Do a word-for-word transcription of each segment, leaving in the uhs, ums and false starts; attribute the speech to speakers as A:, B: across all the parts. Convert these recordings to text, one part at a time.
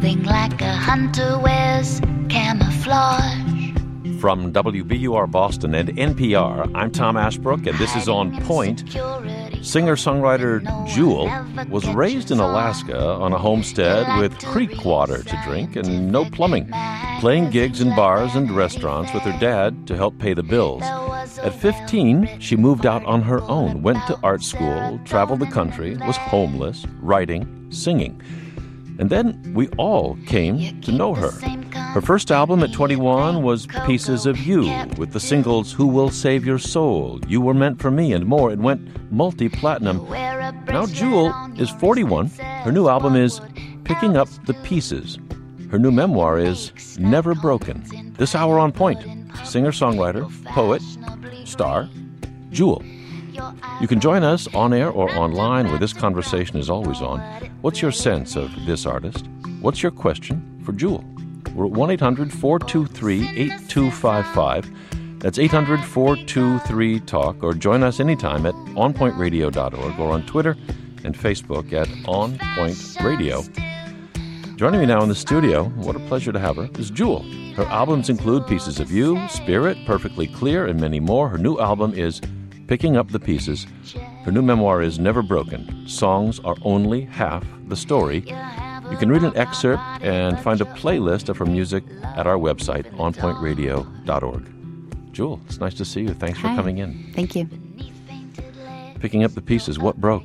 A: clothing like a hunter wears camouflage.
B: From W B U R Boston and N P R, I'm Tom Ashbrook, and this is On Point. Singer-songwriter Jewel was raised in Alaska on a homestead with creek water to drink and no plumbing, playing gigs in bars and restaurants with her dad to help pay the bills. At fifteen, she moved out on her own, went to art school, traveled the country, was homeless, writing, singing. And then we all came to know her. Her first album at twenty-one was Pieces of You, with the singles Who Will Save Your Soul, You Were Meant for Me, and more. It went multi-platinum. Now Jewel is forty-one. Her new album is Picking Up the Pieces. Her new memoir is Never Broken. This hour on Point, singer-songwriter, poet, star, Jewel. You can join us on air or online where this conversation is always on. What's your sense of this artist? What's your question for Jewel? We're at one eight hundred four two three eight two five five. That's eight hundred four two three talk, or join us anytime at on point radio dot org or on Twitter and Facebook at On Point Radio. Joining me now in the studio, what a pleasure to have her, is Jewel. Her albums include Pieces of You, Spirit, Perfectly Clear, and many more. Her new album is Picking Up the Pieces. Her new memoir is Never Broken. Songs are only half the story. You can read an excerpt and find a playlist of her music at our website, on point radio dot org. Jewel, it's nice to see you. Thanks for
C: Hi.
B: coming in.
C: Thank you.
B: Picking Up the Pieces, what broke?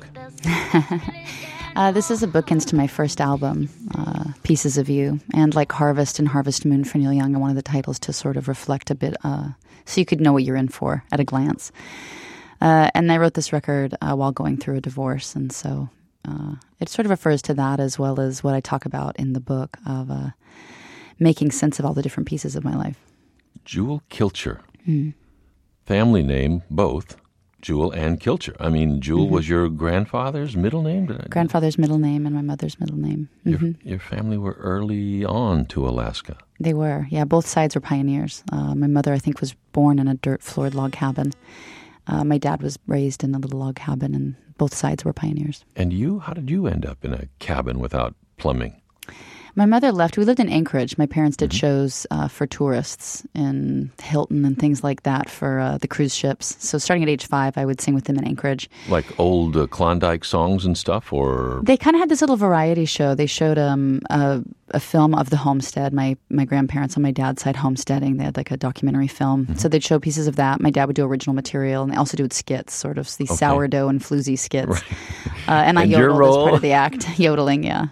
C: uh, this is a bookends to my first album, uh, Pieces of You. And like Harvest and Harvest Moon for Neil Young, I wanted the titles to sort of reflect a bit, uh, so you could know what you're in for at a glance. Uh, and I wrote this record uh, while going through a divorce, and so uh, it sort of refers to that as well as what I talk about in the book of uh, making sense of all the different pieces of my life.
B: Jewel Kilcher.
C: Mm.
B: Family name, both, Jewel and Kilcher. I mean, Jewel
C: Mm-hmm.
B: was your grandfather's middle name? Did I-
C: Grandfather's middle name and my mother's middle name.
B: Your,
C: Mm-hmm.
B: your family were early on to Alaska.
C: They were, yeah. Both sides were pioneers. Uh, my mother, I think, was born in a dirt-floored log cabin. Uh, my dad was raised in a little log cabin, and both sides were pioneers.
B: And you, how did you end up in a cabin without plumbing?
C: My mother left. We lived in Anchorage. My parents did
B: Mm-hmm.
C: shows uh, for tourists in Hilton and things like that for uh, the cruise ships. So starting at age five, I would sing with them in Anchorage.
B: Like old uh, Klondike songs and stuff, or?
C: They kind of had this little variety show. They showed um, a, a film of the homestead. My my grandparents on my dad's side homesteading. They had like a documentary film.
B: Mm-hmm.
C: So they'd show pieces of that. My dad would do original material, and they also do skits, sort of these
B: Okay.
C: sourdough and floozy skits.
B: Right.
C: Uh, and I
B: And your
C: yodeled as
B: role?
C: part of the act, yodeling, yeah.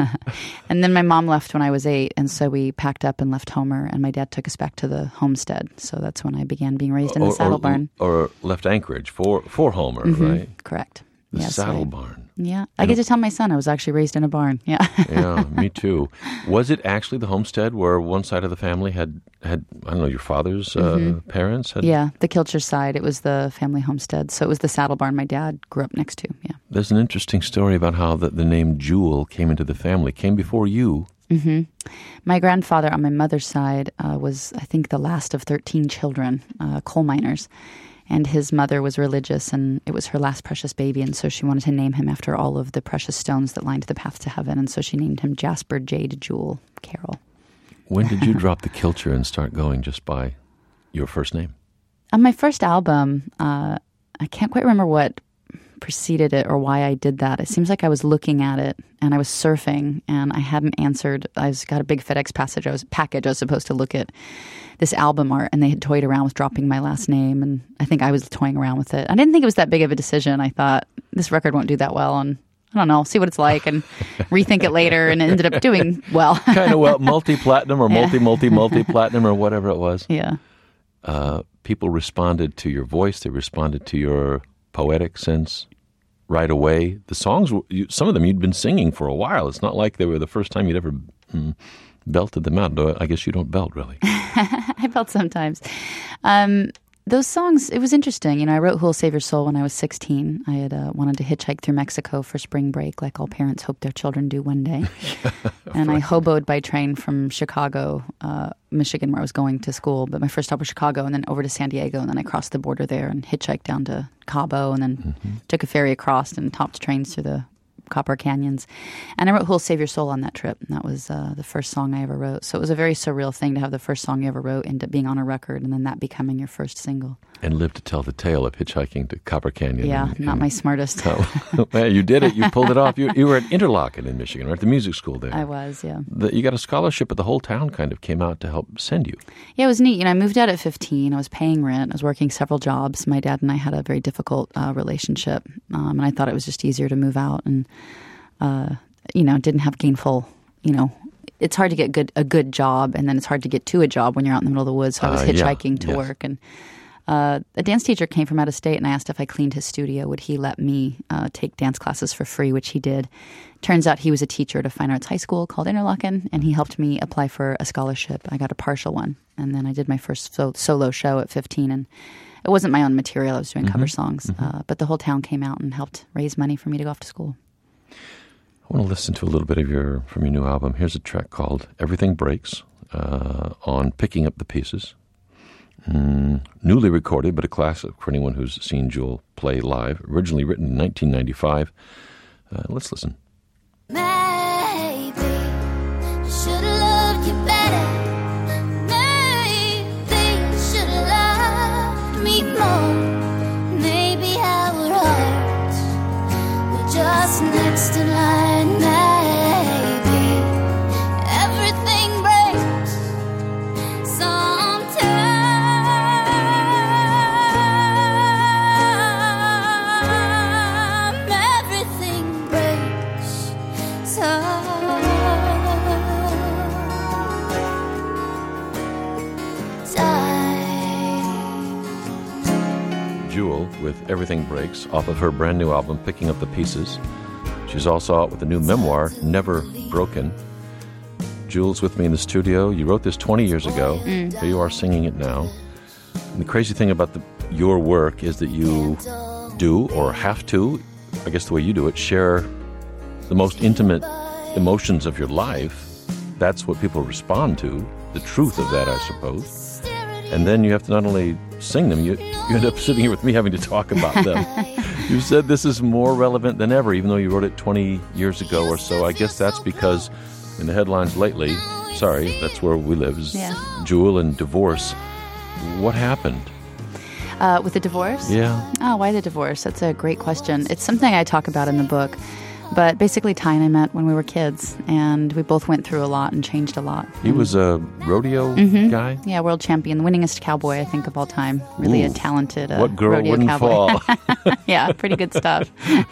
C: And then my mom left when I was eight, and so we packed up and left Homer, and my dad took us back to the homestead. So that's when I began being raised in
B: or,
C: the saddle
B: or,
C: barn.
B: Or left Anchorage for, for Homer,
C: Mhm,
B: right?
C: Correct.
B: The
C: Yes,
B: saddle
C: I-
B: barn.
C: Yeah. I get to tell my son I was actually raised in a barn. Yeah.
B: Yeah, me too. Was it actually the homestead where one side of the family had, had I don't know, your father's uh, parents? Had,
C: Mm-hmm. Yeah, the Kilcher side, it was the family homestead. So it was the saddle barn my dad grew up next to, yeah.
B: There's an interesting story about how the, the name Jewel came into the family. Came before you.
C: hmm My grandfather on my mother's side uh, was, I think, the last of thirteen children, uh, coal miners. And his mother was religious, and it was her last precious baby, and so she wanted to name him after all of the precious stones that lined the path to heaven, and so she named him Jasper Jade Jewel Carroll.
B: When did you drop the Kilcher and start going just by your first name?
C: On my first album, uh, I can't quite remember what preceded it or why I did that. It seems like I was looking at it and I was surfing and I hadn't answered. I was got a big FedEx package. I was package. I was supposed to look at this album art, and they had toyed around with dropping my last name, and I think I was toying around with it. I didn't think it was that big of a decision. I thought this record won't do that well, and I don't know, see what it's like and rethink it later, and it ended up doing well.
B: Kind of well, multi-platinum or
C: Yeah.
B: multi, multi, multi-platinum or whatever it was.
C: Yeah.
B: Uh, people responded to your voice. They responded to your poetic sense right away. The songs, were, you, some of them you'd been singing for a while. It's not like they were the first time you'd ever mm, belted them out. Though I guess you don't belt, really.
C: I felt sometimes. Um, those songs, it was interesting. You know, I wrote Who'll Save Your Soul when I was sixteen. I had uh, wanted to hitchhike through Mexico for spring break, like all parents hope their children do one day. And I hoboed by train from Chicago, uh, Michigan, where I was going to school. But my first stop was Chicago, and then over to San Diego. And then I crossed the border there and hitchhiked down to Cabo, and then
B: Mm-hmm.
C: took a ferry across and topped trains through the Copper Canyons. And I wrote Who'll Save Your Soul on that trip. And that was uh, the first song I ever wrote. So it was a very surreal thing to have the first song you ever wrote end up being on a record and then that becoming your first single.
B: And live to tell the tale of hitchhiking to Copper Canyon.
C: Yeah,
B: and,
C: not
B: and,
C: my smartest.
B: Oh, well, you did it. You pulled it off. You, you were at Interlochen in Michigan, right? The music school there.
C: I was, yeah.
B: The, you got a scholarship, but the whole town kind of came out to help send you.
C: Yeah, it was neat. You know, I moved out at fifteen. I was paying rent. I was working several jobs. My dad and I had a very difficult uh, relationship, um, and I thought it was just easier to move out and, uh, you know, didn't have gainful, you know, it's hard to get good a good job, and then it's hard to get to a job when you're out in the middle of the woods. So I was
B: uh,
C: hitchhiking
B: yeah,
C: to
B: yes.
C: work, and uh, a dance teacher came from out of state, and I asked if I cleaned his studio, would he let me uh, take dance classes for free, which he did. Turns out he was a teacher at a fine arts high school called Interlochen, and he helped me apply for a scholarship. I got a partial one, and then I did my first so- solo show at fifteen, and it wasn't my own material. I was doing
B: mm-hmm.
C: cover songs,
B: mm-hmm.
C: uh, but the whole town came out and helped raise money for me to go off to school.
B: I want to listen to a little bit of your from your new album. Here's a track called Everything Breaks uh, on Picking Up the Pieces. Mm, newly recorded, but a classic for anyone who's seen Jewel play live. Originally written in nineteen ninety-five. Uh, let's listen.
A: Maybe I should have loved you better. Maybe I should have loved me more. Maybe our hearts were just next in line. Maybe everything breaks sometime. Everything breaks sometime.
B: Jewel with Everything Breaks off of her brand new album, Picking Up the Pieces. She's also out with a new memoir, Never Broken. Jewel's with me in the studio. You wrote this twenty years ago.
C: Mm.
B: Here you are singing it now. And the crazy thing about the, your work is that you do, or have to, I guess the way you do it, share the most intimate emotions of your life. That's what people respond to, the truth of that, I suppose. And then you have to not only sing them, you, you end up sitting here with me having to talk about them. You said this is more relevant than ever, even though you wrote it twenty years ago or so. I guess that's because in the headlines lately, sorry, that's where we live, is
C: Yeah.
B: Jewel and divorce. What happened?
C: Uh, with the divorce?
B: Yeah.
C: Oh, why the divorce? That's a great question. It's something I talk about in the book. But basically, Ty and I met when we were kids, and we both went through a lot and changed a lot.
B: He was a rodeo
C: Mhm.
B: guy?
C: Yeah, world champion, the winningest cowboy, I think, of all time. Really
B: Ooh.
C: a talented uh,
B: What girl
C: rodeo
B: wouldn't
C: cowboy.
B: fall?
C: Yeah, pretty good stuff.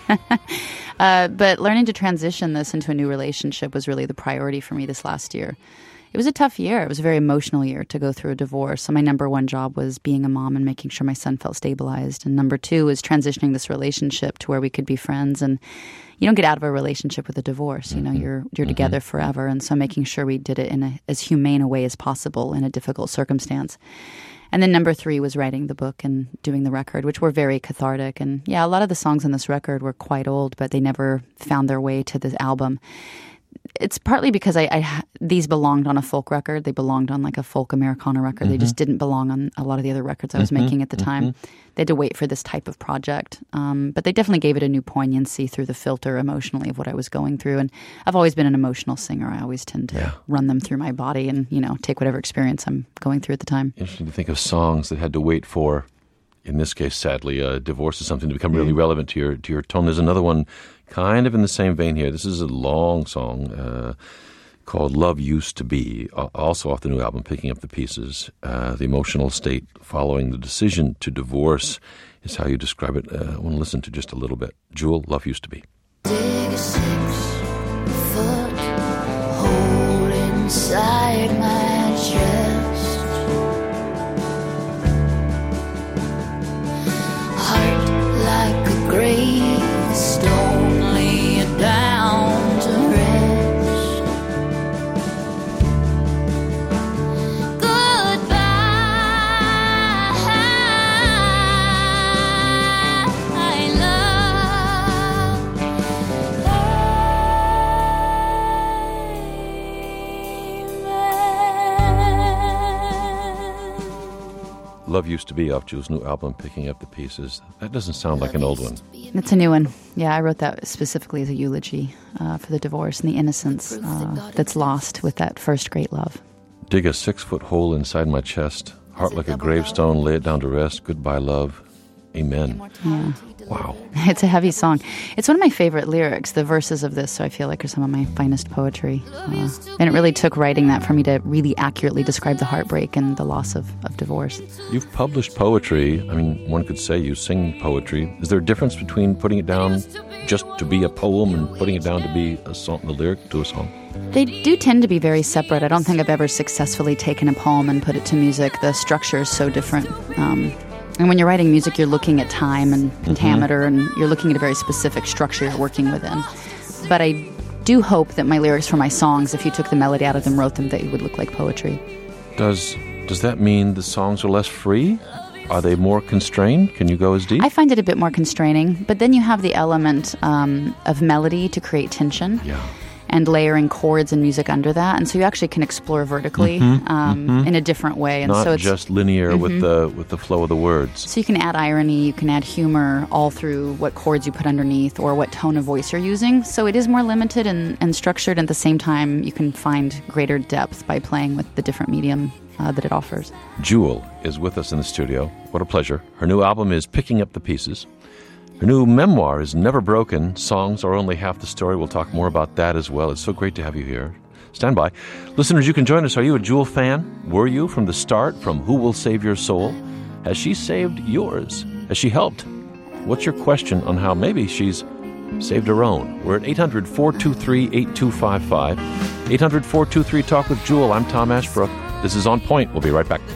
C: uh, but learning to transition this into a new relationship was really the priority for me this last year. It was a tough year. It was a very emotional year to go through a divorce. So my number one job was being a mom and making sure my son felt stabilized. And number two was transitioning this relationship to where we could be friends. And you don't get out of a relationship with a divorce. You know,
B: Mm-hmm.
C: you're you're
B: Mhm.
C: together forever. And so making sure we did it in a, as humane a way as possible in a difficult circumstance. And then number three was writing the book and doing the record, which were very cathartic. And yeah, a lot of the songs on this record were quite old, but they never found their way to this album. It's partly because I, I these belonged on a folk record. They belonged on like a folk Americana record.
B: Mm-hmm.
C: They just didn't belong on a lot of the other records I was
B: Mhm.
C: making at the time.
B: Mhm.
C: They had to wait for this type of project. Um, but they definitely gave it a new poignancy through the filter emotionally of what I was going through. And I've always been an emotional singer. I always tend to
B: Yeah.
C: run them through my body and, you know, take whatever experience I'm going through at the time.
B: Interesting to think of songs that had to wait for, in this case, sadly, uh, divorce is something to become really
C: Mm.
B: relevant to your to your tone. There's another one kind of in the same vein here. This is a long song uh, called Love Used to Be, uh, also off the new album, Picking Up the Pieces. Uh, the emotional state following the decision to divorce is how you describe it. Uh, I want to listen to just a little bit. Jewel, Love Used to Be.
A: Dig a six-foot hole inside my chest. Heart like a gravestone, lay it down to rest. Goodbye, love. Amen.
B: Love Used to Be off Jewel's new album, Picking Up the Pieces. That doesn't sound like an old one.
C: It's a new one. Yeah, I wrote that specifically as a eulogy uh, for the divorce and the innocence uh, that's lost with that first great love.
B: Dig a six-foot hole inside my chest. Heart like a gravestone, lay it down to rest. Goodbye, love. Amen.
C: Yeah.
B: Wow.
C: It's a heavy song. It's one of my favorite lyrics. The verses of this, so I feel like, are some of my finest poetry. Uh, and it really took writing that for me to really accurately describe the heartbreak and the loss of, of divorce.
B: You've published poetry. I mean, one could say you sing poetry. Is there a difference between putting it down just to be a poem and putting it down to be a song, the lyric to a song?
C: They do tend to be very separate. I don't think I've ever successfully taken a poem and put it to music. The structure is so different. Um, And when you're writing music, you're looking at time and pentameter, mm-hmm. and you're looking at a very specific structure you're working within. But I do hope that my lyrics for my songs, if you took the melody out of them, wrote them, they would look like poetry.
B: Does does that mean the songs are less free? Are they more constrained? Can you go as deep?
C: I find it a bit more constraining, but then you have the element um, of melody to create tension.
B: Yeah.
C: And layering chords and music under that, and so you actually can explore vertically
B: mm-hmm,
C: um,
B: mm-hmm.
C: in a different way. And
B: Not
C: so it's
B: just linear
C: mm-hmm.
B: with the with the flow of the words.
C: So you can add irony, you can add humor all through what chords you put underneath or what tone of voice you're using. So it is more limited and, and structured. And at the same time, you can find greater depth by playing with the different medium uh, that it offers.
B: Jewel is with us in the studio. What a pleasure. Her new album is Picking Up the Pieces. Her new memoir is Never Broken. Songs are only half the story. We'll talk more about that as well. It's so great to have you here. Stand by. Listeners, you can join us. Are you a Jewel fan? Were you from the start, from Who Will Save Your Soul? Has she saved yours? Has she helped? What's your question on how maybe she's saved her own? We're at eight hundred, four two three, eight two five five. eight hundred, four two three, talk with Jewel. I'm Tom Ashbrook. This is On Point. We'll be right back.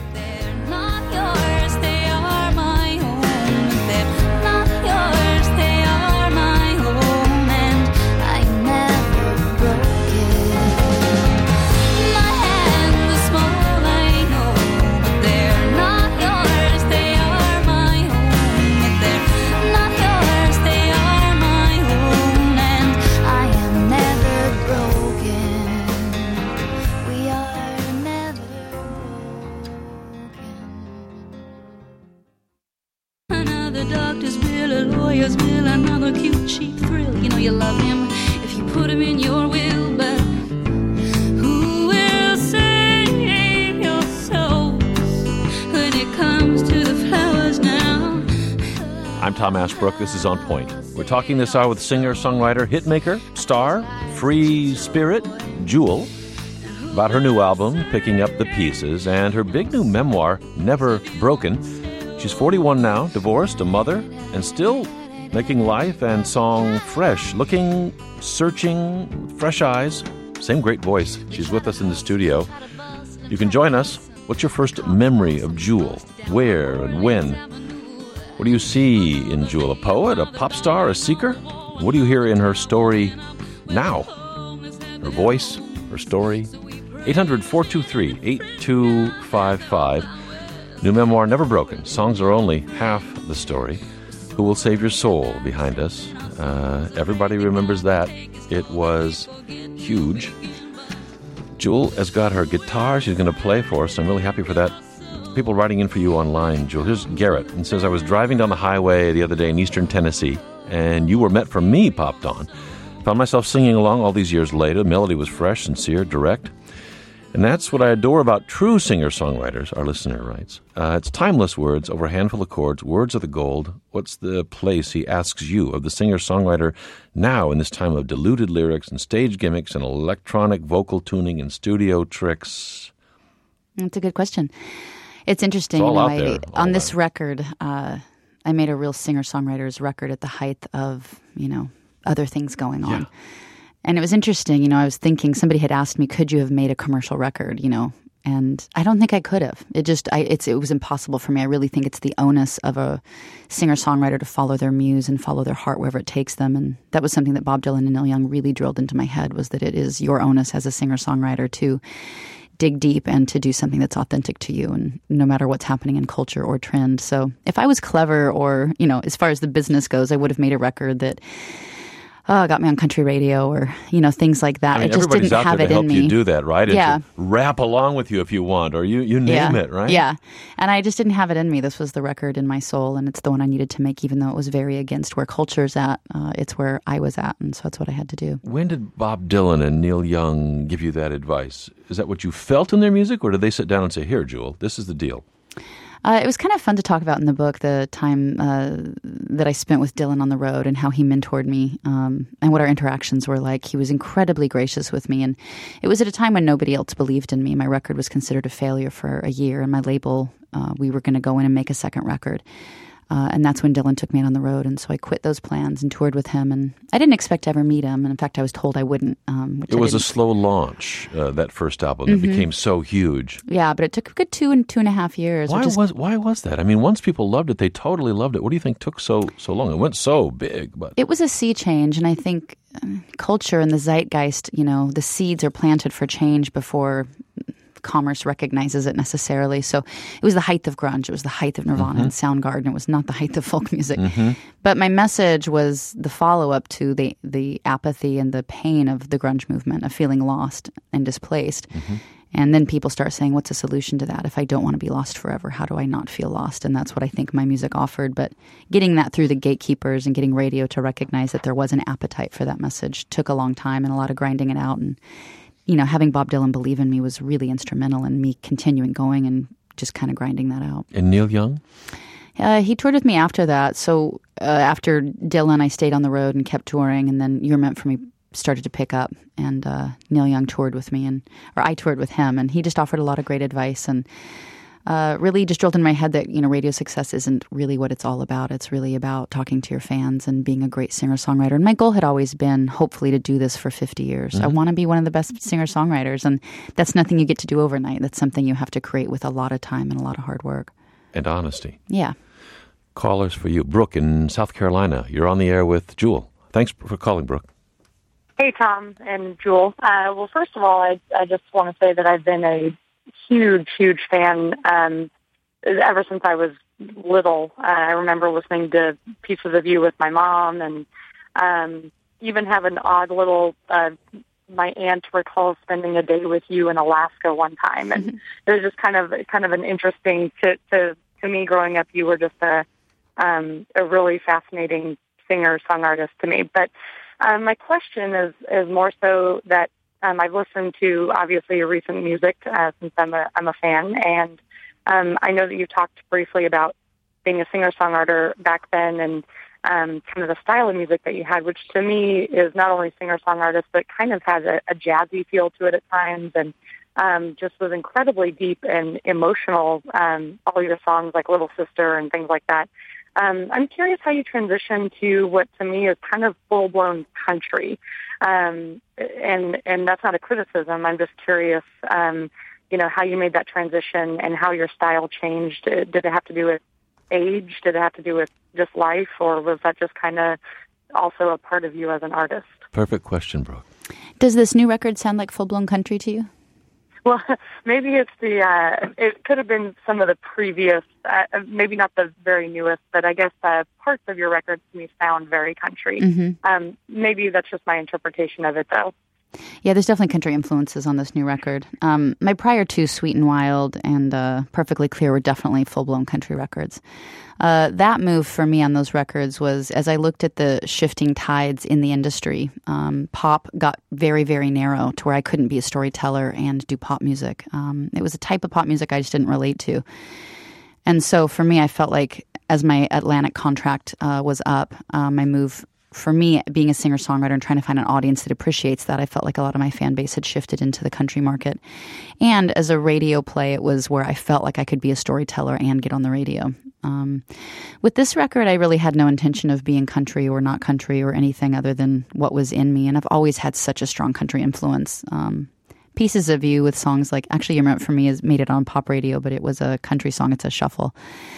B: I'm Tom Ashbrook. This is On Point. We're talking this hour with singer, songwriter, hitmaker, star, free spirit, Jewel, about her new album, Picking Up the Pieces, and her big new memoir, Never Broken. She's forty-one now, divorced, a mother, and still making life and song fresh, looking, searching, fresh eyes, same great voice. She's with us in the studio. You can join us. What's your first memory of Jewel? Where and when? What do you see in Jewel? A poet, a pop star, a seeker? What do you hear in her story now? Her voice, her story? eight hundred, four two three, eight two five five. New memoir, Never Broken. Songs are only half the story. Who Will Save Your Soul behind us. Uh, everybody remembers that. It was huge. Jewel has got her guitar she's going to play for us. I'm really happy for that. People writing in for you online, Jewel. Here's Garrett, and says, I was driving down the highway the other day in eastern Tennessee, and You Were Meant for Me popped on. Found myself singing along all these years later. The melody was fresh, sincere, direct. And that's what I adore about true singer-songwriters, our listener writes. Uh, it's timeless words over a handful of chords. Words are the gold. What's the place, he asks you, of the singer-songwriter now in this time of diluted lyrics and stage gimmicks and electronic vocal tuning and studio tricks?
C: That's a good question. It's interesting.
B: It's all
C: you know,
B: out there,
C: I,
B: all
C: on this
B: that.
C: record, uh, I made a real singer-songwriter's record at the height of, you know, other things going on.
B: Yeah.
C: And it was interesting, you know, I was thinking, somebody had asked me, could you have made a commercial record, you know? And I don't think I could have. It just, I, it's, it was impossible for me. I really think it's the onus of a singer-songwriter to follow their muse and follow their heart wherever it takes them. And that was something that Bob Dylan and Neil Young really drilled into my head, was that it is your onus as a singer-songwriter to dig deep and to do something that's authentic to you, and no matter what's happening in culture or trend. So if I was clever, or, you know, as far as the business goes, I would have made a record that oh, got me on country radio or, you know, things like that.
B: I mean,
C: it just
B: everybody's
C: didn't
B: out
C: have
B: there
C: it
B: to help
C: in me.
B: you do that, right? And
C: Yeah.
B: to rap along with you if you want, or you, you name
C: yeah.
B: it, right?
C: Yeah. And I just didn't have it in me. This was the record in my soul, and it's the one I needed to make, even though it was very against where culture's at. Uh, it's where I was at, and so that's what I had to do.
B: When did Bob Dylan and Neil Young give you that advice? Is that what you felt in their music, or did they sit down and say, here, Jewel, this is the deal?
C: Uh, it was kind of fun to talk about in the book, the time uh, that I spent with Dylan on the road and how he mentored me um, and what our interactions were like. He was incredibly gracious with me, and it was at a time when nobody else believed in me. My record was considered a failure for a year, and my label, uh, we were going to go in and make a second record. Uh, and that's when Dylan took me out on the road. And so I quit those plans and toured with him. And I didn't expect to ever meet him. And in fact, I was told I wouldn't. Um, which
B: it
C: I
B: was a
C: didn't.
B: slow launch, uh, that first album that
C: Mm-hmm.
B: became so huge.
C: Yeah, but it took a good two and two and a half years.
B: Why
C: which is,
B: was why was that? I mean, once people loved it, they totally loved it. What do you think took so so long? It went so big, but
C: It was a sea change. And I think uh, culture and the zeitgeist, you know, the seeds are planted for change before commerce recognizes it necessarily. So it was the height of grunge. It was the height of Nirvana and Soundgarden. It was not the height of folk music. But my message was the follow-up to the, the apathy and the pain of the grunge movement, of feeling lost and displaced. And then people start saying, what's a solution to that? If I don't want to be lost forever, how do I not feel lost? And that's what I think my music offered. But getting that through the gatekeepers and getting radio to recognize that there was an appetite for that message took a long time and a lot of grinding it out. And you know, having Bob Dylan believe in me was really instrumental in me continuing going and just kind of grinding that out.
B: And Neil Young?
C: Uh, he toured with me after that. So uh, after Dylan, I stayed on the road and kept touring. And then You're Meant for Me started to pick up. And uh, Neil Young toured with me, and or I toured with him. And he just offered a lot of great advice and uh, really just drilled in my head that, you know, radio success isn't really what it's all about. It's really about talking to your fans and being a great singer-songwriter. And my goal had always been, hopefully, to do this for fifty years. Mm-hmm. I want to be one of the best singer-songwriters. And that's nothing you get to do overnight. That's something you have to create with a lot of time and a lot of hard work.
B: And honesty.
C: Yeah.
B: Callers for you. Brooke in South Carolina. You're on the air with Jewel. Thanks for calling, Brooke.
D: Hey, Tom and Jewel. Uh, well, first of all, I, I just want to say that I've been a huge, huge fan um, ever since I was little. Uh, I remember listening to Pieces of You with my mom, and um, even have an odd little, uh, my aunt recalls spending a day with you in Alaska one time. And it was just kind of kind of an interesting, to, to, to me growing up, you were just a, um, a really fascinating singer, song artist to me. But um, my question is, is more so that Um, I've listened to, obviously, your recent music uh, since I'm a, I'm a fan, and um, I know that you talked briefly about being a singer-songwriter back then and um, kind of the style of music that you had, which to me is not only singer-songwriter, but kind of has a, a jazzy feel to it at times, and um, just was incredibly deep and emotional, um, all your songs like Little Sister and things like that. Um, I'm curious how you transitioned to what to me is kind of full-blown country. Um, and, and that's not a criticism. I'm just curious, um, you know, how you made that transition and how your style changed. Did it have to do with age? Did it have to do with just life? Or was that just kind of also a part of you as an artist?
B: Perfect question, Brooke.
C: Does this new record sound like full-blown country to you?
D: Well, maybe it's the, uh, it could have been some of the previous, uh, maybe not the very newest, but I guess uh, parts of your record to me sound very country.
C: Mm-hmm.
D: Um, maybe that's just my interpretation of it, though.
C: Yeah, there's definitely country influences on this new record. Um, my prior two, Sweet and Wild and uh, Perfectly Clear, were definitely full-blown country records. Uh, that move for me on those records was, as I looked at the shifting tides in the industry, um, pop got very, very narrow to where I couldn't be a storyteller and do pop music. Um, it was a type of pop music I just didn't relate to. And so for me, I felt like as my Atlantic contract uh, was up, uh, my move, for me, being a singer-songwriter and trying to find an audience that appreciates that, I felt like a lot of my fan base had shifted into the country market. And as a radio play, it was where I felt like I could be a storyteller and get on the radio. Um, with this record, I really had no intention of being country or not country or anything other than what was in me. And I've always had such a strong country influence. Um, Pieces of You with songs like, actually, You're Meant for Me is made it on pop radio, but it was a country song. It's a shuffle.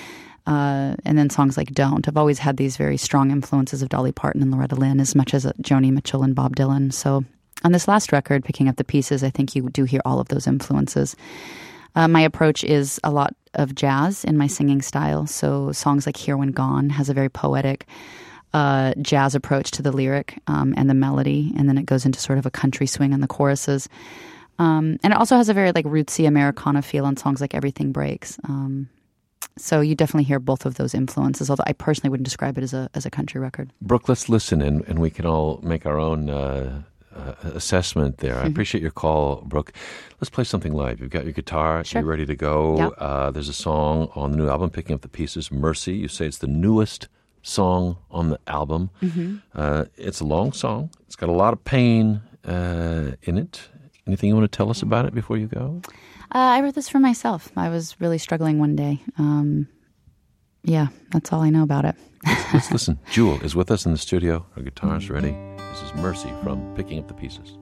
C: Uh, and then songs like Don't. I've always had these very strong influences of Dolly Parton and Loretta Lynn as much as Joni Mitchell and Bob Dylan. So on this last record, Picking Up the Pieces, I think you do hear all of those influences. Uh, my approach is a lot of jazz in my singing style. So songs like Here When Gone has a very poetic a jazz approach to the lyric um, and the melody, and then it goes into sort of a country swing on the choruses. Um, and it also has a very like rootsy Americana feel on songs like Everything Breaks. Um, so you definitely hear both of those influences, although I personally wouldn't describe it as a as a country record.
B: Brooke, let's listen, and, and we can all make our own uh, uh, assessment there. I appreciate your call, Brooke. Let's play something live. You've got your guitar.
C: Sure.
B: You're ready to go.
C: Yep.
B: Uh, there's a song on the new album, Picking Up the Pieces, Mercy. You say it's the newest song on the album.
C: Mm-hmm.
B: Uh, it's a long song. It's got a lot of pain uh, in it. Anything you want to tell us about it before you go?
C: Uh, I wrote this for myself. I was really struggling one day. Um, yeah, that's all I know about it.
B: let's, let's listen. Jewel is with us in the studio. Her guitar's ready. This is Mercy from Picking Up the Pieces.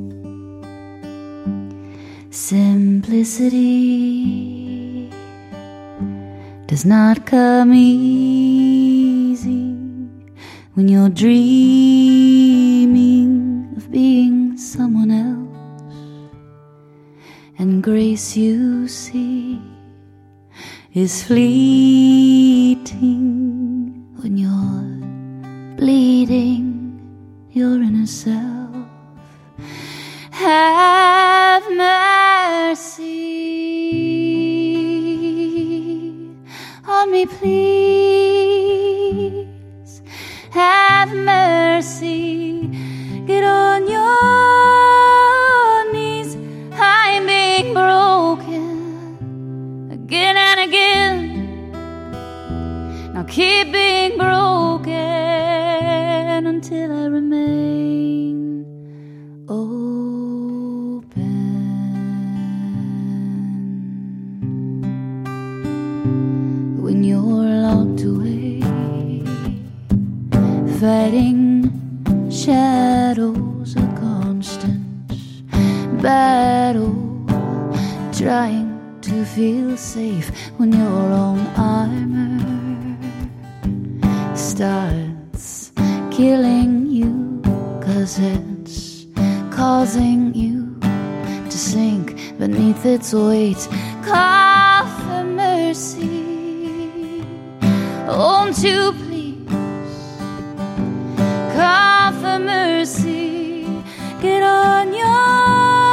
A: Simplicity does not come easy when you're dreaming of being someone else. And grace, you see, is fleeting when you're bleeding your inner self. Have mercy on me, please. Have mercy. Get on your again and again. Now keep being broken until I remain open. When you're locked away, fighting shadows, a constant battle, trying to feel safe when your own armor starts killing you, 'cause it's causing you to sink beneath its weight. Call for mercy, won't you please? Call for mercy. Get on your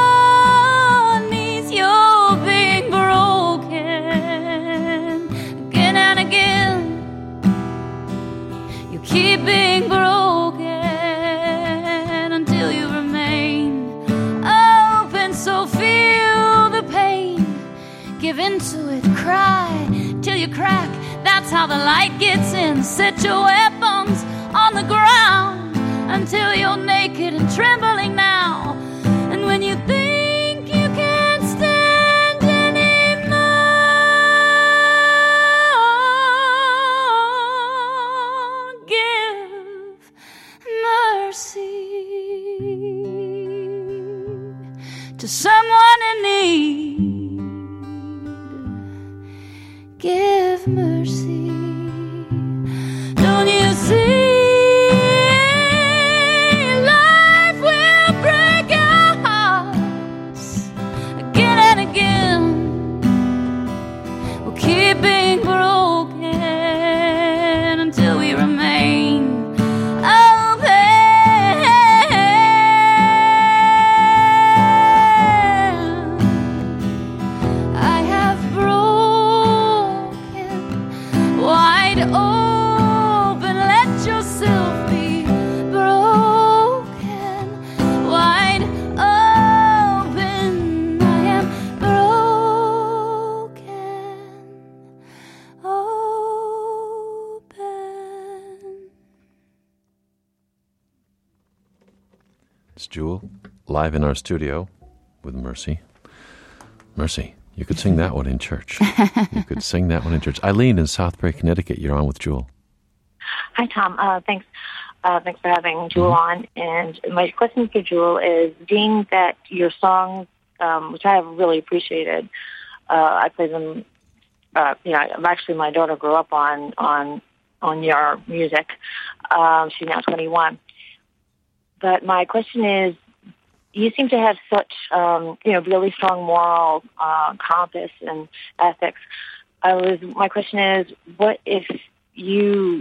A: keep being broken until you remain open. So feel the pain, give into it, cry till you crack. That's how the light gets in. Set your weapons on the ground until you're naked and trembling now. And when you think you can't stand anymore, to someone in need, give mercy. Don't you see? Life will break our hearts again and again. We'll keep being broken until we remain
B: Jewel, live in our studio with Mercy. Mercy, you could sing that one in church. You could sing that one in church. Eileen in Southbury, Connecticut, you're on with Jewel.
D: Hi, Tom. Uh, thanks. Uh, thanks for having Jewel mm-hmm. on. And my question for Jewel is, being that your songs, um, which I have really appreciated, uh, I play them. Uh, you know, actually, my daughter grew up on on on your music. Um, she's now twenty-one. But my question is, you seem to have such, um, you know, really strong moral uh, compass and ethics. I was. My question is, what if you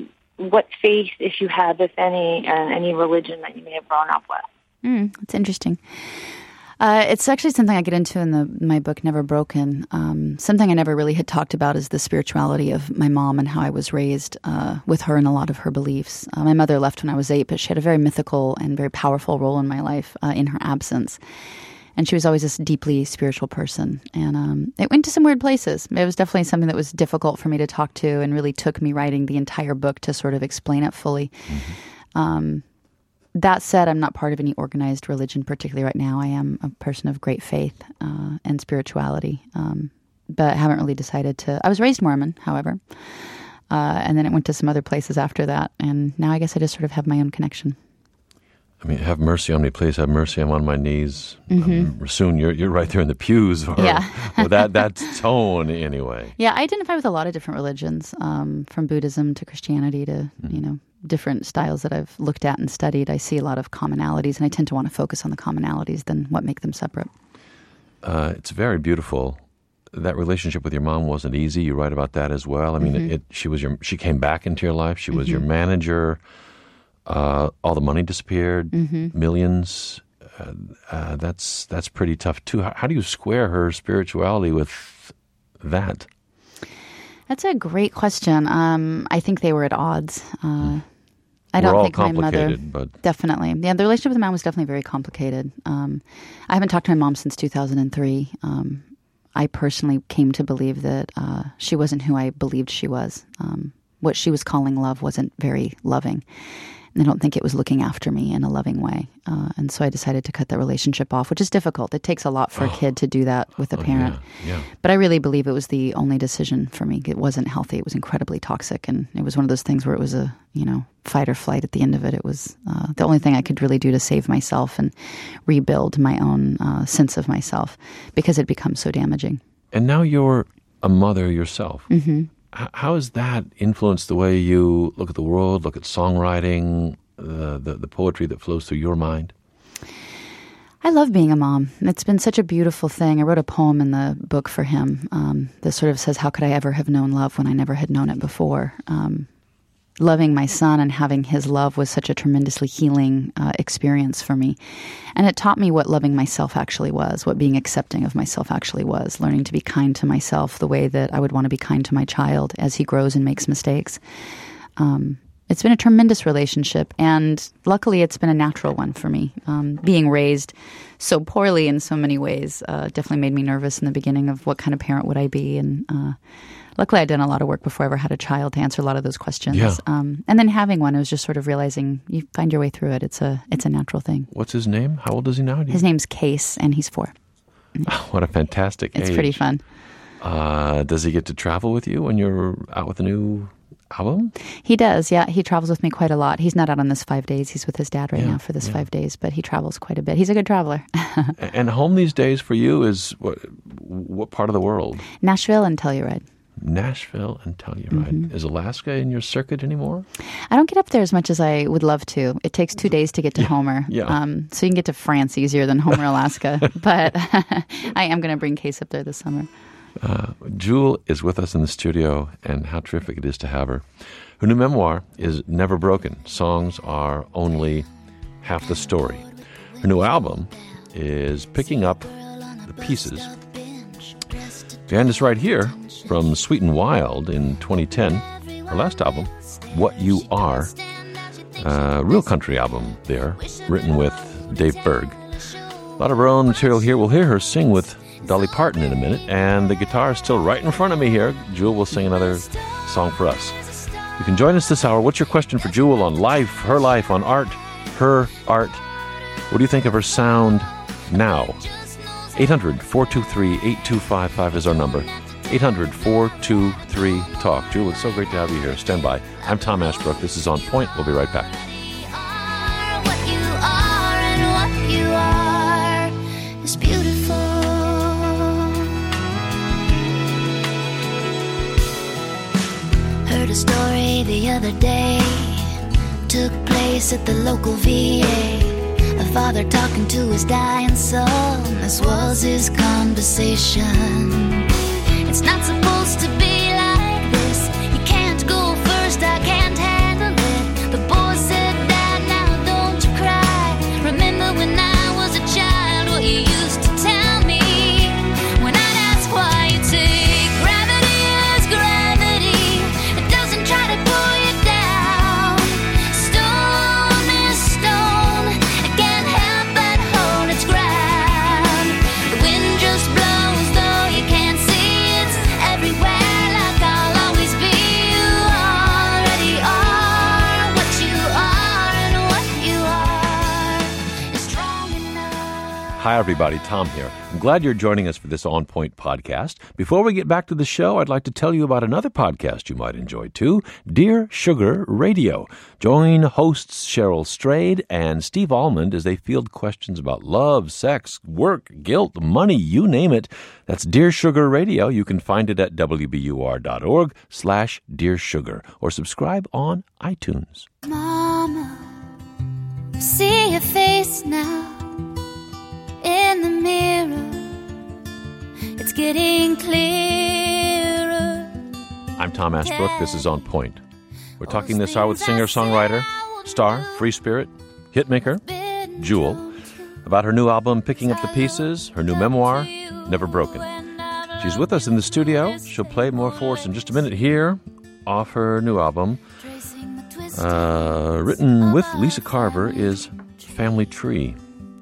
E: what faith, if you have, if any, uh, any religion that you may have grown up with.
C: Mm, it's interesting. Uh, it's actually something I get into in the my book, Never Broken. Um, something I never really had talked about is the spirituality of my mom and how I was raised uh, with her and a lot of her beliefs. Uh, my mother left when I was eight, but she had a very mythical and very powerful role in my life uh, in her absence. And she was always this deeply spiritual person. And um, it went to some weird places. It was definitely something that was difficult for me to talk to and really took me writing the entire book to sort of explain it fully. Mm-hmm. Um That said, I'm not part of any organized religion, particularly right now. I am a person of great faith uh, and spirituality, um, but haven't really decided to. I was raised Mormon, however, uh, and then it went to some other places after that, and now I guess I just sort of have my own connection.
B: I mean, have mercy on me, please. Have mercy. I'm on my knees. Mm-hmm. Um, soon you're you're right there in the pews, or,
C: yeah.
B: or that that tone anyway.
C: Yeah, I identify with a lot of different religions, um, from Buddhism to Christianity to mm. you know. different styles that I've looked at and studied. I see a lot of commonalities, and I tend to want to focus on the commonalities than what make them separate.
B: Uh, it's very beautiful. That relationship with your mom wasn't easy. You write about that as well. I mean, mm-hmm. it, it, she was your. She came back into your life. She was mm-hmm. your manager. Uh, all the money disappeared. Mm-hmm. Millions. Uh, uh, that's that's pretty tough too. How, how do you square her spirituality with that?
C: That's a great question. Um, I think they were at odds. Uh, I don't
B: we're all
C: think my mother.
B: But...
C: Definitely. Yeah, the relationship with the mom was definitely very complicated. Um, I haven't talked to my mom since two thousand three. Um, I personally came to believe that uh, she wasn't who I believed she was. Um, what she was calling love wasn't very loving. And I don't think it was looking after me in a loving way. Uh, and so I decided to cut that relationship off, which is difficult. It takes a lot for oh. a kid to do that with a
B: oh,
C: parent.
B: Yeah, yeah.
C: But I really believe it was the only decision for me. It wasn't healthy. It was incredibly toxic. And it was one of those things where it was a, you know, fight or flight at the end of it. It was uh, the only thing I could really do to save myself and rebuild my own uh, sense of myself, because it becomes so damaging.
B: And now you're a mother yourself.
C: Mm-hmm.
B: How has that influenced the way you look at the world, look at songwriting, uh, the, the poetry that flows through your mind?
C: I love being a mom. It's been such a beautiful thing. I wrote a poem in the book for him um, that sort of says, how could I ever have known love when I never had known it before? Um, loving my son and having his love was such a tremendously healing uh, experience for me. And it taught me what loving myself actually was, what being accepting of myself actually was, learning to be kind to myself the way that I would want to be kind to my child as he grows and makes mistakes. Um, it's been a tremendous relationship, and luckily it's been a natural one for me. Um, being raised so poorly in so many ways uh, definitely made me nervous in the beginning of what kind of parent would I be, and uh, luckily I'd done a lot of work before I ever had a child to answer a lot of those questions.
B: Yeah.
C: Um, and then having one, it was just sort of realizing you find your way through it. It's a it's a natural thing.
B: What's his name? How old is he now?
C: His name's Case, and he's four.
B: Oh, what a fantastic
C: It's
B: age.
C: pretty fun.
B: Uh, does he get to travel with you when you're out with a new album?
C: He does, yeah. He travels with me quite a lot. He's not out on this five days. He's with his dad right
B: yeah,
C: now for this
B: yeah.
C: five days, but he travels quite a bit. He's a good traveler.
B: And home these days for you is what, what part of the world?
C: Nashville and Telluride.
B: Nashville and Telluride. Mm-hmm. Is Alaska in your circuit anymore?
C: I don't get up there as much as I would love to. It takes two days to get to
B: yeah,
C: Homer.
B: Yeah.
C: Um, so you can get to France easier than Homer, Alaska. But I am going to bring Case up there this summer.
B: Uh, Jewel is with us in the studio, and how terrific it is to have her. Her new memoir is Never Broken. Songs are only half the story. Her new album is Picking Up the Pieces. And it's right here from Sweet and Wild in twenty ten. Her last album, What You Are. A real country album there, written with Dave Berg. A lot of her own material here. We'll hear her sing with Dolly Parton in a minute, and the guitar is still right in front of me here. Jewel will sing another song for us. You can join us this hour. What's your question for Jewel on life, her life, on art, her art? What do you think of her sound now? eight hundred, four two three, eight two five five is our number. eight hundred, four two three, talk. Jewel, it's so great to have you here. Stand by. I'm Tom Ashbrook. This is On Point. We'll be right back.
A: What you are and what you are is beautiful. Heard a story the other day, took place at the local V A. A father talking to his dying son. This was his conversation. It's not supposed to be like this. You can't go first, I can't handle
B: Hi, everybody. Tom here. I'm glad you're joining us for this On Point podcast. Before we get back to the show, I'd like to tell you about another podcast you might enjoy, too, Dear Sugar Radio. Join hosts Cheryl Strayed and Steve Almond as they field questions about love, sex, work, guilt, money, you name it. That's Dear Sugar Radio. You can find it at W B U R dot org slash Dear Sugar or subscribe on iTunes.
A: Mama, see your face now in the mirror. It's getting clearer.
B: I'm Tom Ashbrook. This is On Point. We're talking this hour with singer-songwriter, star, free spirit, hitmaker, Jewel, about her new album, Picking Up the Pieces, her new memoir, Never Broken. She's with us in the studio. She'll play more for us in just a minute here off her new album. Uh, written with Lisa Carver is Family Tree.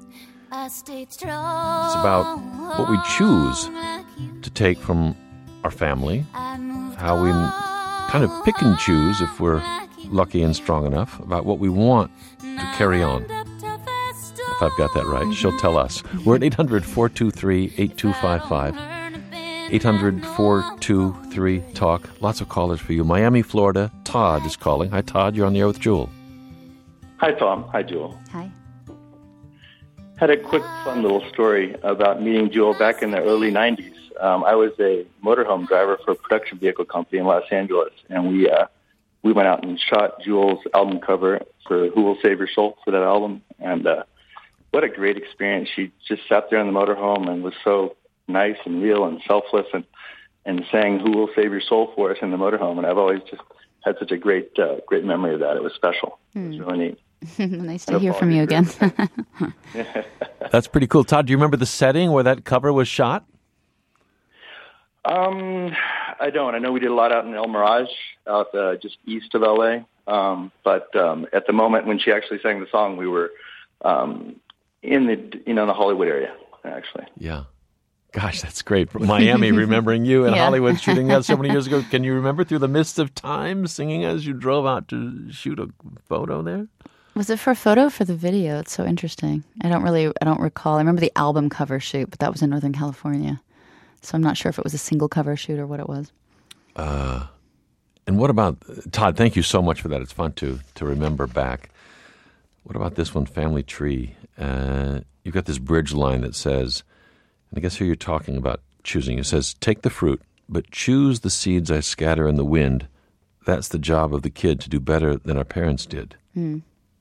B: It's about what we choose to take from our family, how we kind of pick and choose, if we're lucky and strong enough, about what we want to carry on. If I've got that right, she'll tell us. We're at eight hundred, four two three, eight two five five. eight hundred, four two three, talk. Lots of callers for you. Miami, Florida. Todd is calling. Hi, Todd. You're on the air with Jewel.
F: Hi, Tom. Hi, Jewel.
C: Hi.
F: Had a quick, fun little story about meeting Jewel back in the early nineties. Um, I was a motorhome driver for a production vehicle company in Los Angeles, and we uh, we went out and shot Jewel's album cover for Who Will Save Your Soul for that album. And uh, what a great experience. She just sat there in the motorhome and was so nice and real and selfless, and, and sang Who Will Save Your Soul for us in the motorhome. And I've always just had such a great uh, great memory of that. It was special. Mm. It was really neat.
C: Nice to hear from you again.
B: That's pretty cool. Todd, do you remember the setting where that cover was shot?
F: Um, I don't. I know we did a lot out in El Mirage, out uh, just east of L A. Um, but um, at the moment when she actually sang the song, we were um, in the you know in the Hollywood area, actually.
B: Yeah. Gosh, that's great. Miami, remembering you in yeah. Hollywood shooting that so many years ago. Can you remember through the mist of time singing as you drove out to shoot a photo there?
C: Was it for a photo or for the video? It's so interesting. I don't really, I don't recall. I remember the album cover shoot, but that was in Northern California. So I'm not sure if it was a single cover shoot or what it was.
B: Uh, and what about, Todd, thank you so much for that. It's fun to to remember back. What about this one, Family Tree? Uh, you've got this bridge line that says, and I guess here you're talking about choosing. It says, take the fruit, but choose the seeds I scatter in the wind. That's the job of the kid, to do better than our parents did.
C: Mm.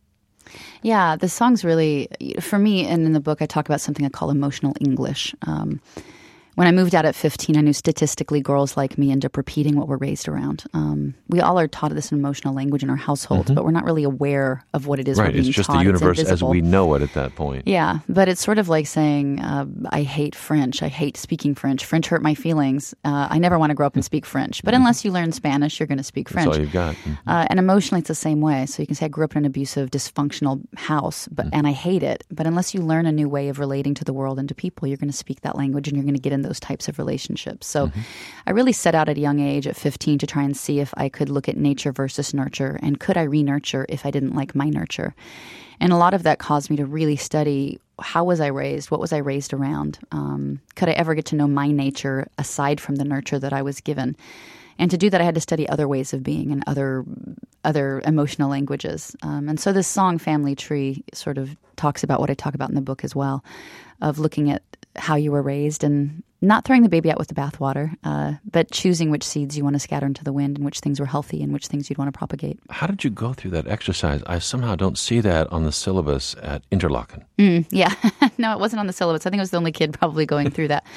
C: Yeah, the song's really, for me, and in the book I talk about something I call emotional English. Um, when I moved out at fifteen, I knew statistically girls like me end up repeating what we're raised around. Um, we all are taught this emotional language in our households, mm-hmm. but we're not really aware of what it is
B: right,
C: we're being taught.
B: Right, it's just the universe as we know it at that point.
C: Yeah, but it's sort of like saying, uh, I hate French. I hate speaking French. French hurt my feelings. Uh, I never want to grow up and speak French. But mm-hmm. unless you learn Spanish, you're going to speak French.
B: That's all you've got. Mm-hmm.
C: Uh, and emotionally, it's the same way. So you can say, I grew up in an abusive, dysfunctional house, but mm-hmm. and I hate it. But unless you learn a new way of relating to the world and to people, you're going to speak that language and you're going to get in those types of relationships. So mm-hmm. I really set out at a young age, at fifteen, to try and see if I could look at nature versus nurture, and could I re-nurture if I didn't like my nurture. And a lot of that caused me to really study, how was I raised? What was I raised around? Um, could I ever get to know my nature aside from the nurture that I was given? And to do that, I had to study other ways of being and other other emotional languages. Um, and so this song, Family Tree, sort of talks about what I talk about in the book as well, of looking at how you were raised and not throwing the baby out with the bathwater, uh, but choosing which seeds you want to scatter into the wind and which things were healthy and which things you'd want to propagate.
B: How did you go through that exercise? I somehow don't see that on the syllabus at Interlochen.
C: Mm, yeah. No, it wasn't on the syllabus. I think I was the only kid probably going through that.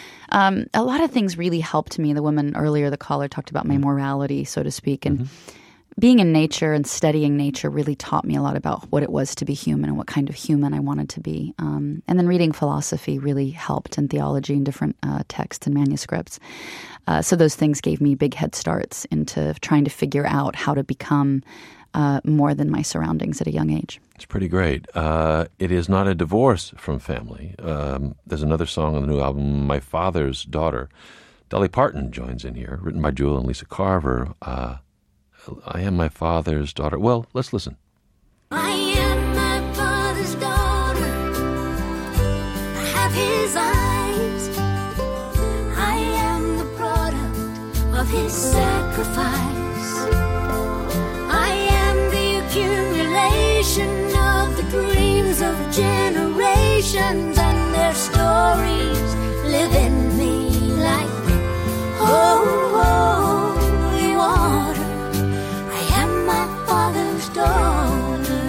C: Um, a lot of things really helped me. The woman earlier, the caller, talked about my morality, so to speak. And mm-hmm. being in nature and studying nature really taught me a lot about what it was to be human and what kind of human I wanted to be. Um, and then reading philosophy really helped, and theology and different uh, texts and manuscripts. Uh, so those things gave me big head starts into trying to figure out how to become uh, more than my surroundings at a young age.
B: It's pretty great. Uh, it is not a divorce from family. Um, there's another song on the new album, My Father's Daughter. Dolly Parton joins in here, written by Jewel and Lisa Carver. Uh, I am my father's daughter. Well, let's listen.
A: I am my father's daughter. I
G: of his eyes. I am the product of his sacrifice. I am the accumulation of the dreams of generations, and their stories live in me like holy water. I am my Father's daughter.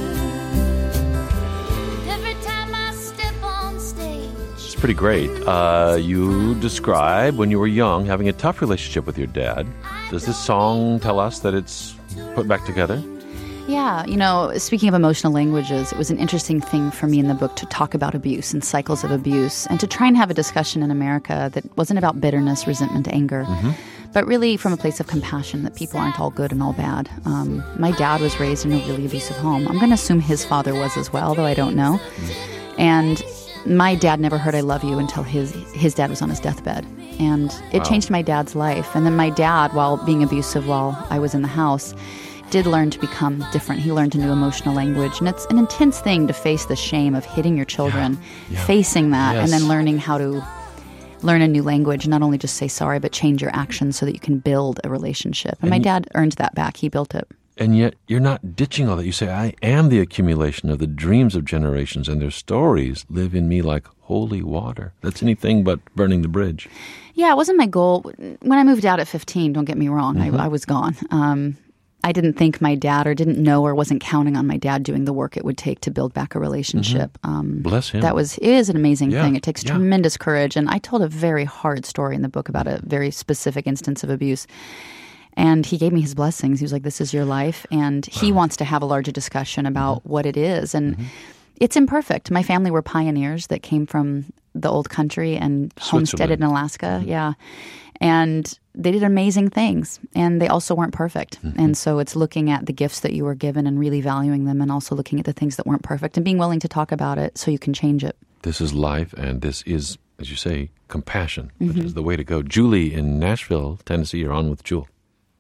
A: Every time I step on stage.
B: It's pretty great. Uh, you describe when you were young having a tough relationship with your dad. Does this song tell us that it's put back together?
C: Yeah, you know, speaking of emotional languages, it was an interesting thing for me in the book to talk about abuse and cycles of abuse and to try and have a discussion in America that wasn't about bitterness, resentment, anger, mm-hmm. but really from a place of compassion that people aren't all good and all bad. Um, my dad was raised in a really abusive home. I'm going to assume his father was as well, though I don't know. And my dad never heard I love you until his his dad was on his deathbed. And it wow. changed my dad's life. And then my dad, while being abusive while I was in the house, did learn to become different. He learned a new emotional language. And it's an intense thing to face the shame of hitting your children, yeah. Yeah. facing that, yes. and then learning how to learn a new language, not only just say sorry, but change your actions so that you can build a relationship. And, and my dad earned that back. He built it.
B: And yet you're not ditching all that. You say, I am the accumulation of the dreams of generations, and their stories live in me like holy water. That's anything but burning the bridge.
C: Yeah, it wasn't my goal. When I moved out at fifteen, don't get me wrong, mm-hmm. I, I was gone. Um, I didn't think my dad or didn't know or wasn't counting on my dad doing the work it would take to build back a relationship.
B: Mm-hmm.
C: Um,
B: Bless him.
C: That was, it is an amazing
B: yeah.
C: thing. It takes
B: yeah.
C: tremendous courage. And I told a very hard story in the book about a very specific instance of abuse. And he gave me his blessings. He was like, this is your life. And he wow. wants to have a larger discussion about mm-hmm. what it is. And mm-hmm. it's imperfect. My family were pioneers that came from the old country and homesteaded in Alaska. Mm-hmm. Yeah. And they did amazing things, and they also weren't perfect. Mm-hmm. And so it's looking at the gifts that you were given and really valuing them, and also looking at the things that weren't perfect and being willing to talk about it so you can change it.
B: This is life, and this is, as you say, compassion,
C: mm-hmm.
B: which is the way to go. Julie in Nashville, Tennessee, you're on with Jewel.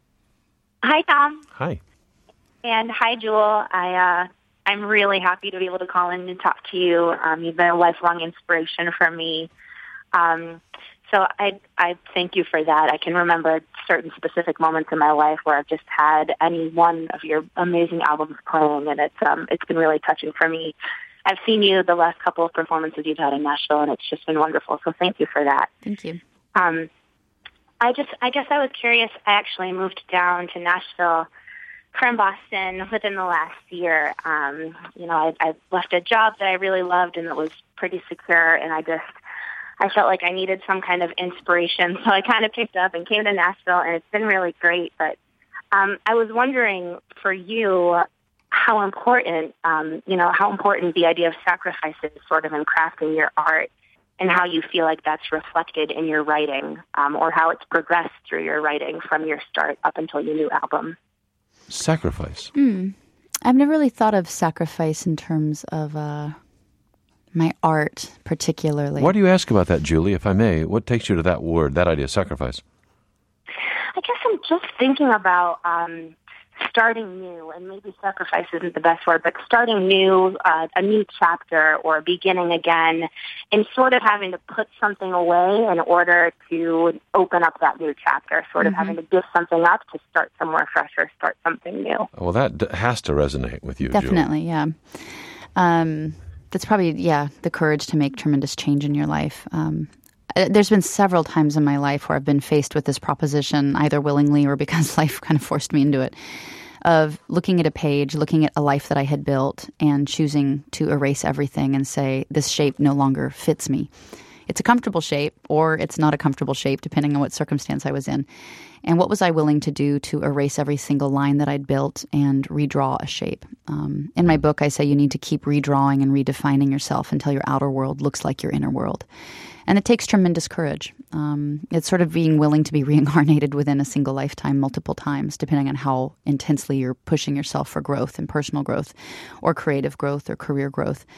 E: Hi, Tom.
B: Hi.
E: And hi, Jewel. I, uh, I'm really happy to be able to call in and talk to you. Um, you've been a lifelong inspiration for me. Um, so I, I thank you for that. I can remember certain specific moments in my life where I've just had any one of your amazing albums playing, and it's um, it's been really touching for me. I've seen you the last couple of performances you've had in Nashville, and it's just been wonderful. So thank you for that.
C: Thank you.
E: Um, I just, I guess I was curious. I actually moved down to Nashville from Boston within the last year. Um, you know, I, I left a job that I really loved and that was pretty secure, and I just, I felt like I needed some kind of inspiration. So I kind of picked up and came to Nashville, and it's been really great. But um, I was wondering for you how important, um, you know, how important the idea of sacrifice is sort of in crafting your art, and how you feel like that's reflected in your writing, um, or how it's progressed through your writing from your start up until your new album.
B: Sacrifice.
C: Mm. I've never really thought of sacrifice in terms of uh, my art particularly.
B: Why do you ask about that, Julie, if I may? What takes you to that word, that idea, sacrifice?
E: I guess I'm just thinking about um, starting new, and maybe sacrifice isn't the best word, but starting new, uh, a new chapter or beginning again, and sort of having to put something away in order to open up that new chapter, sort of mm-hmm. having to give something up to start somewhere fresh or start something new.
B: Well, that d- has to resonate with you,
C: Definitely,
B: Julie.
C: yeah. Um, that's probably, yeah, the courage to make tremendous change in your life. Um, there's been several times in my life where I've been faced with this proposition, either willingly or because life kind of forced me into it, of looking at a page, looking at a life that I had built, and choosing to erase everything and say, this shape no longer fits me. It's a comfortable shape, or it's not a comfortable shape, depending on what circumstance I was in. And what was I willing to do to erase every single line that I'd built and redraw a shape? Um, in my book, I say you need to keep redrawing and redefining yourself until your outer world looks like your inner world. And it takes tremendous courage. Um, it's sort of being willing to be reincarnated within a single lifetime multiple times, depending on how intensely you're pushing yourself for growth and personal growth or creative growth or career growth.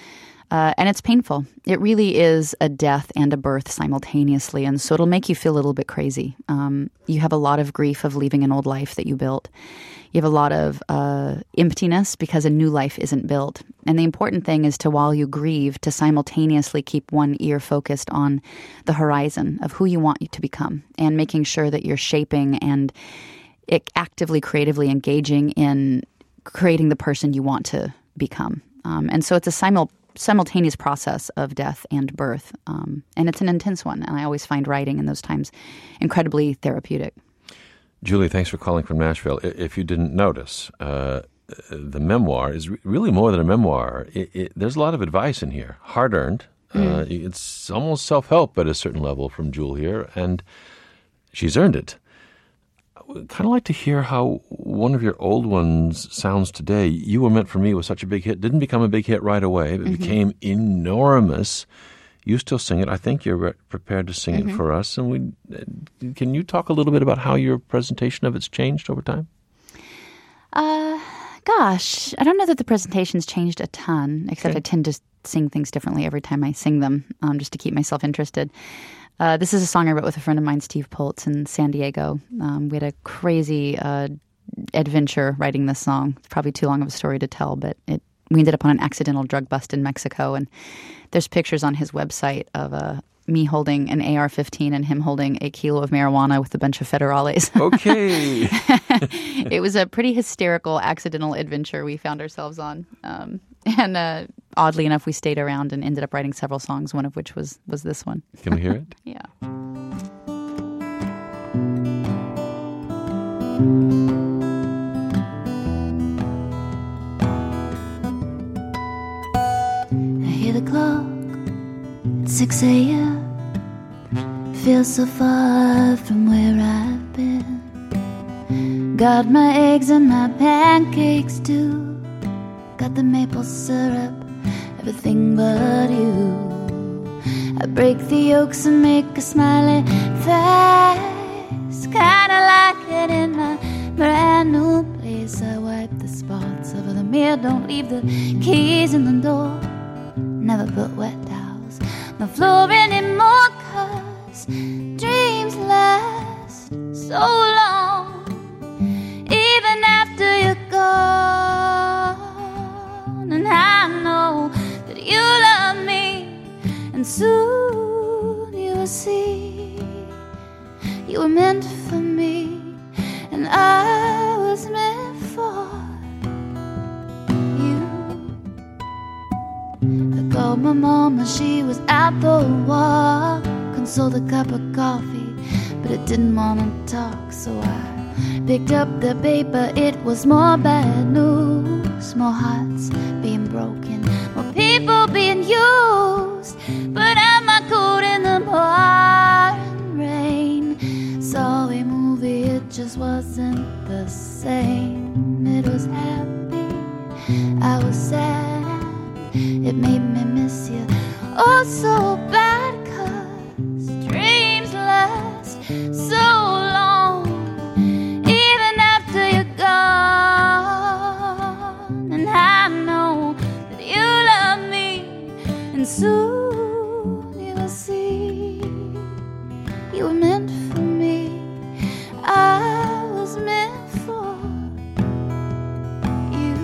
C: Uh, and it's painful. It really is a death and a birth simultaneously. And so it'll make you feel a little bit crazy. Um, you have a lot of grief of leaving an old life that you built. You have a lot of uh, emptiness because a new life isn't built. And the important thing is to, while you grieve, to simultaneously keep one ear focused on the horizon of who you want to become and making sure that you're shaping and it actively, creatively engaging in creating the person you want to become. Um, and so it's a simul- simultaneous process of death and birth. Um, and it's an intense one. And I always find writing in those times incredibly therapeutic.
B: Julie, thanks for calling from Nashville. If you didn't notice, uh, the memoir is re- really more than a memoir. It, it, there's a lot of advice in here, hard-earned. Mm. Uh, it's almost self-help at a certain level from Jewel here, and she's earned it. I would kind of like to hear how one of your old ones sounds today. You Were Meant for Me was such a big hit. Didn't become a big hit right away, but mm-hmm. became enormous. You still sing it. I think you're re- prepared to sing mm-hmm. it for us. And we, can you talk a little bit about how your presentation of it's changed over time?
C: Uh, gosh, I don't know that the presentation's changed a ton, except okay. I tend to sing things differently every time I sing them, um, just to keep myself interested. Uh, this is a song I wrote with a friend of mine, Steve Poltz, in San Diego. Um, we had a crazy uh, adventure writing this song. It's probably too long of a story to tell, but it we ended up on an accidental drug bust in Mexico, and there's pictures on his website of uh, me holding an A R fifteen and him holding a kilo of marijuana with a bunch of federales.
B: Okay.
C: It was a pretty hysterical accidental adventure we found ourselves on. Um, and uh, oddly enough, we stayed around and ended up writing several songs, one of which was, was this one.
B: Can we hear it?
C: Yeah.
G: The clock at six a.m. Feel so far from where I've been. Got my eggs and my pancakes too. Got the maple syrup, everything but you. I break the yolks and make a smiley face. Kinda like it in my brand new place. I wipe the spots over the mirror. Don't leave the keys in the door. Never put wet towels on the floor anymore, 'cause dreams last so long, even after you're gone. And I know that you love me, and soon you will see you were meant for me, and I was meant for you. I called my mom and she was out for a walk, consoled a cup of coffee, but it didn't want to talk. So I picked up the paper, it was more bad news, more hearts being broken, more people being used. But I'm my coat in the pouring rain. Saw a movie, it just wasn't the same. It was happy, I was sad, it made me miss you oh so bad, 'cause dreams last so long, even after you're gone. And I know that you love me, and soon you will see you were meant for me, I was meant for you.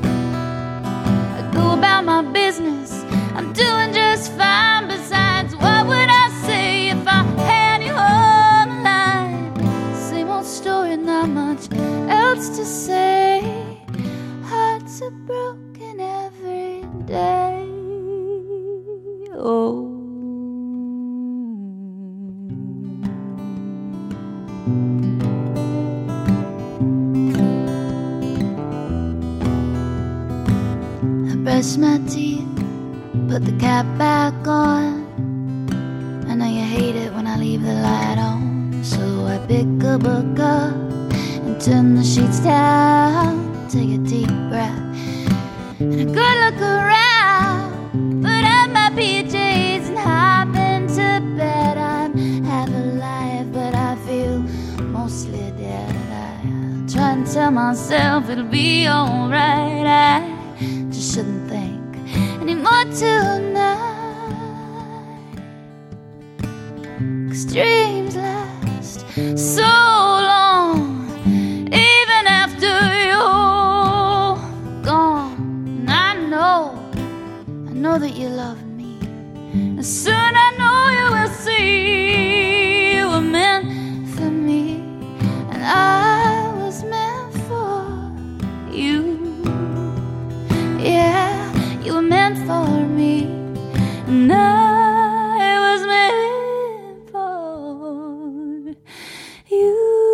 G: I go about my business, I'm doing just fine. Besides, what would I say if I had you on the line? Same old story, not much else to say. Hearts are broken every day. Oh. I brush my teeth, put the cap back on. I know you hate it when I leave the light on, so I pick a book up and turn the sheets down. Take a deep breath and a good look around. Put on my P Js and hop into bed. I'm half alive, but I feel mostly dead. I try and tell myself it'll be alright. I just shouldn't think any more tonight. 'Cause dreams last so long, even after you're gone. And I know, I know that you love me. And soon I know you will see you were meant for me, and I was meant for you. Yeah, you were meant for me, and I was meant for you.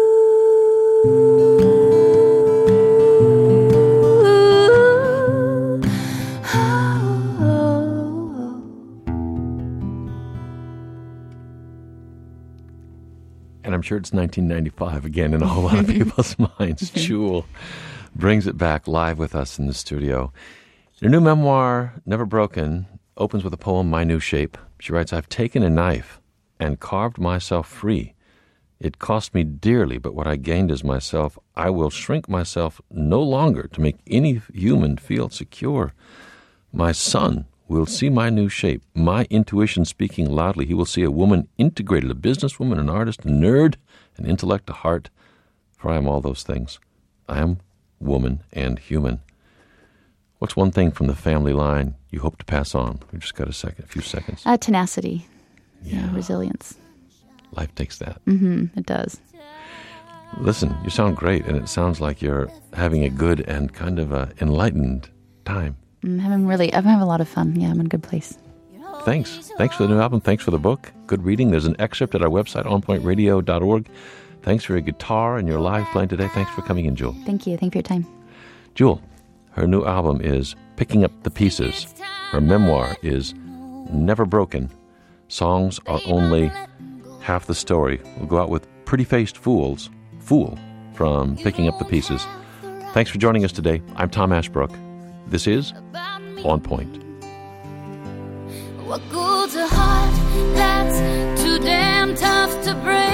B: And I'm sure it's nineteen ninety-five again in a whole lot of people's minds. Jewel brings it back live with us in the studio. Your new memoir, Never Broken, opens with a poem, My New Shape. She writes, I've taken a knife and carved myself free. It cost me dearly, but what I gained is myself. I will shrink myself no longer to make any human feel secure. My son will see my new shape, my intuition speaking loudly. He will see a woman integrated, a businesswoman, an artist, a nerd, an intellect, a heart. For I am all those things. I am woman and human. What's one thing from the family line you hope to pass on? We've just got a second, a few seconds.
C: Uh, tenacity.
B: Yeah.
C: Yeah, resilience.
B: Life takes that.
C: Mm-hmm, it does.
B: Listen, you sound great, and it sounds like you're having a good and kind of a enlightened time.
C: I'm having really, I'm having a lot of fun. Yeah, I'm in a good place.
B: Thanks. Thanks for the new album. Thanks for the book. Good reading. There's an excerpt at our website, on point radio dot org. Thanks for your guitar and your live playing today. Thanks for coming in, Jewel.
C: Thank you. Thank you for your time.
B: Jewel, her new album is Picking Up the Pieces. Her memoir is Never Broken. Songs are only half the story. We'll go out with Pretty Faced Fools, Fool, from Picking Up the Pieces. Thanks for joining us today. I'm Tom Ashbrook. This is On Point.
G: What good's a heart that's too damn tough to break?